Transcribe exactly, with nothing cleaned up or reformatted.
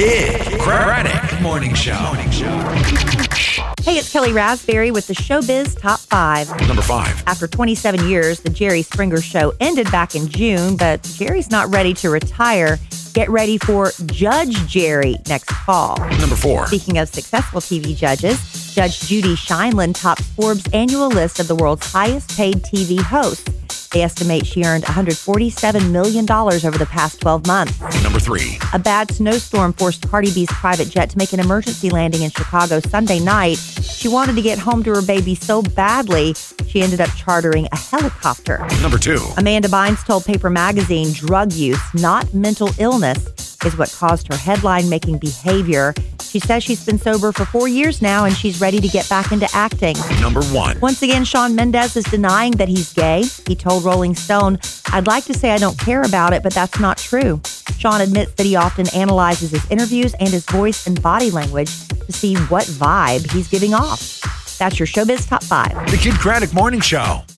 Kid Craddock Morning Show. Morning Show. Hey, it's Kelly Raspberry with the Showbiz Top five. Number five. After twenty-seven years, the Jerry Springer Show ended back in June, but Jerry's not ready to retire. Get ready for Judge Jerry next fall. Number four. Speaking of successful T V judges, Judge Judy Shineland tops Forbes' annual list of the world's highest paid T V hosts. They estimate she earned one hundred forty-seven million dollars over the past twelve months. Number three. A bad snowstorm forced Cardi B's private jet to make an emergency landing in Chicago Sunday night. She wanted to get home to her baby so badly, she ended up chartering a helicopter. Number two. Amanda Bynes told Paper Magazine drug use, not mental illness, is what caused her headline-making behavior. She says she's been sober for four years now and she's ready to get back into acting. Number one. Once again, Shawn Mendes is denying that he's gay. He told Rolling Stone, "I'd like to say I don't care about it, but that's not true." Shawn admits that he often analyzes his interviews and his voice and body language to see what vibe he's giving off. That's your Showbiz Top five. The Kid Craddock Morning Show.